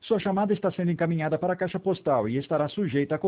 Sua chamada está sendo encaminhada para a caixa postal e estará sujeita a